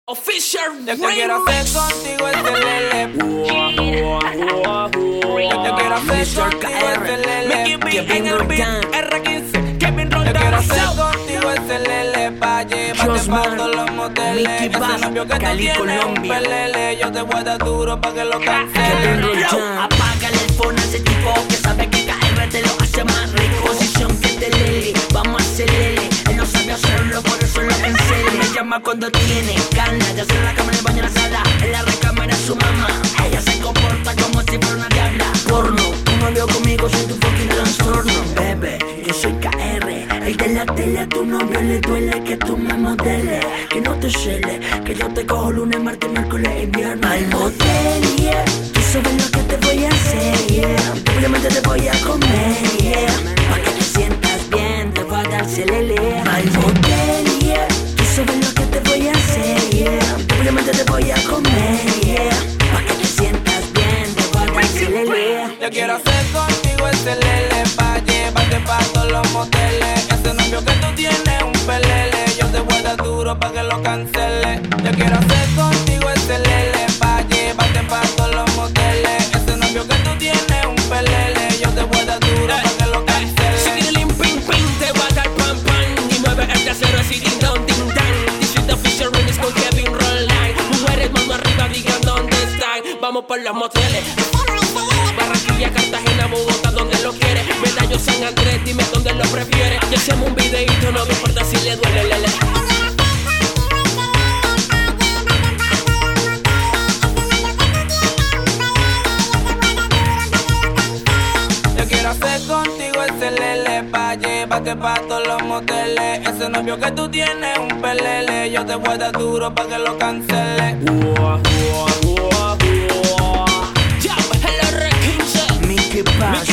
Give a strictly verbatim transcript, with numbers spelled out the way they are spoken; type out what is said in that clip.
Official Yo que quiero hacer contigo este lele. Yo te quiero hacer contigo este lele. en el beat, R quince, Kevin Roldán. Yo quiero hacer contigo este lele. Pa' llevarte pa' todos los moteles. Ese novio que tú tienes un pelele. Yo te voy a dar duro pa' que lo canceles. Apágale el phone a ese tipo que sabe que K R te lo hace más rico. Posición que te lele, vamos a hacerle. Él no sabe hacerlo, por eso lo cancele. Me llama cuando tiene ganas de hacer la cama en el baño en la sala. En la recámara es su mamá. Ella se comporta como si fuera una diabla. Porno, tu novio conmigo, soy tu fucking trastorno. Bebé, yo soy K R, el de la tele. A tu novio le duele que tú me modeles. Que no te cele, que yo te cojo lunes, martes, miércoles y viernes. Al motel, yeah. Tú sabes lo que te voy a hacer, yeah. Yo obviamente te voy a comer, yeah. Pa' que te sientas bien, te voy a dar celele. Al motel, yeah. Tú sabes lo que te voy a hacer, yeah. Yo obviamente te voy a comer, yeah. Pa' que te sientas bien, te voy a dar celele. Yo quiero hacer contigo este lele. Pa' llevarte pa' todos los moteles. Ese novio que tú tienes un pelele. Yo te voy a dar duro pa' que lo cancele. Yo quiero hacer contigo este lele. Pa' llevarte pa' todos los moteles. Ese novio que tú tienes un pelele. Yo te voy a dar duro pa' que lo cancele. Chiquilín, ping, ping, te voy a dar pam, pam. Y mueve el trasero así, ding, dong, ding, dang. This is the official remix con Kevin Roldán. Mujeres, mano arriba, digan dónde están. Vamos por los moteles. Barranquilla, Cartagena, Bogotá, donde lo quiere. Medallo, San Andrés, dime dónde lo prefiere. Y hacemos un videito, no me importa si le duele, lele. Yo quiero hacer contigo ese lele. Pa' llevarte pa' todos los moteles. Ese novio que tú tienes un pelele. Yo te voy a dar duro pa' que lo cancele. Ya, el R quince, Mickey Bash.